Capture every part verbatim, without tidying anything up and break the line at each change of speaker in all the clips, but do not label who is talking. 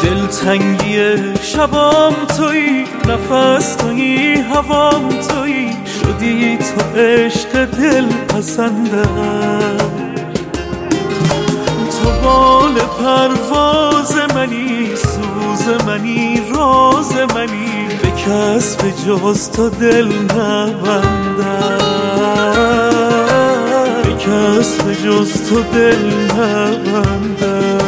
دلتنگی شبام تویی، نفس تویی، هوام تویی، شدی تو عشق دل پسندم. تو بال پرواز منی، سوز منی، راز منی، به کس به جز تو دل نبندم، به کس به جز تو دل نبندم.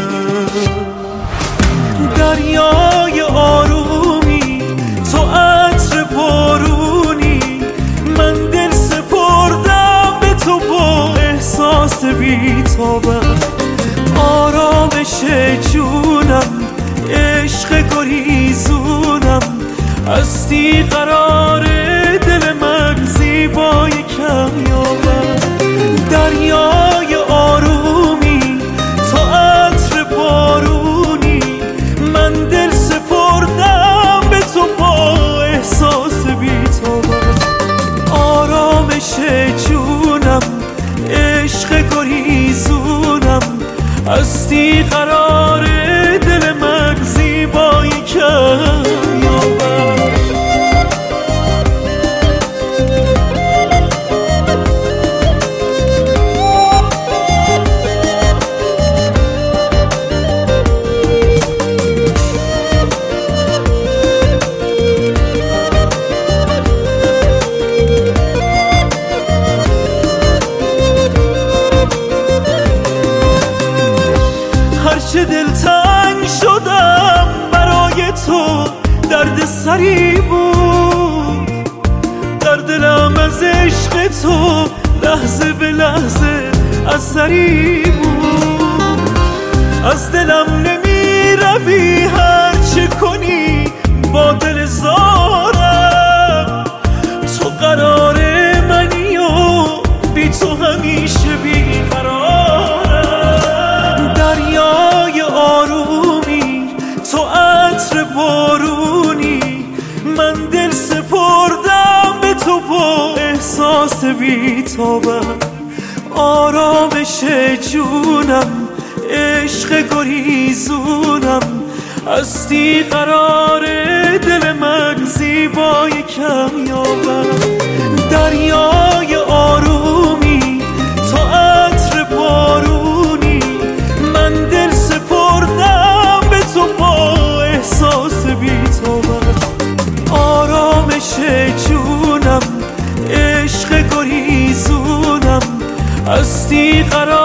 دریای آرومی، تو عطر بارونی، من دل سپردم به تو با احساس بی‌تابم. آرامش جونم، عشق گریزونم، هستی قرار دل من، زیبای کمیابم. دریای آرومی، تو عطر بارونی، من دل سپردم به تو با احساس بی‌تابم. آرامش جونم، عشق گریزونم، هستی قرار دل من، زیبای کمیابم. هرچه دلتنگ شدم برای تو، درد سری بود در دلم، از عشق تو لحظه به لحظه اثری بود. از دلم نمی روی، هرچه کنی با دل زارم. تو قرار منی و بی تو همیشه بی قرارم. دریای آرومی، تو عطر بارونی، من دل سپردم به تو با احساس بی‌تابم. آرامش جونم، عشق گریزونم، هستی قرار دل من، زیبای کمیابم. دریای آرومی، تو عطر بارونی، من دل سپردم به تو با احساس بی‌تابم. آرامش جونم، عشق گریزونم، هستی قرار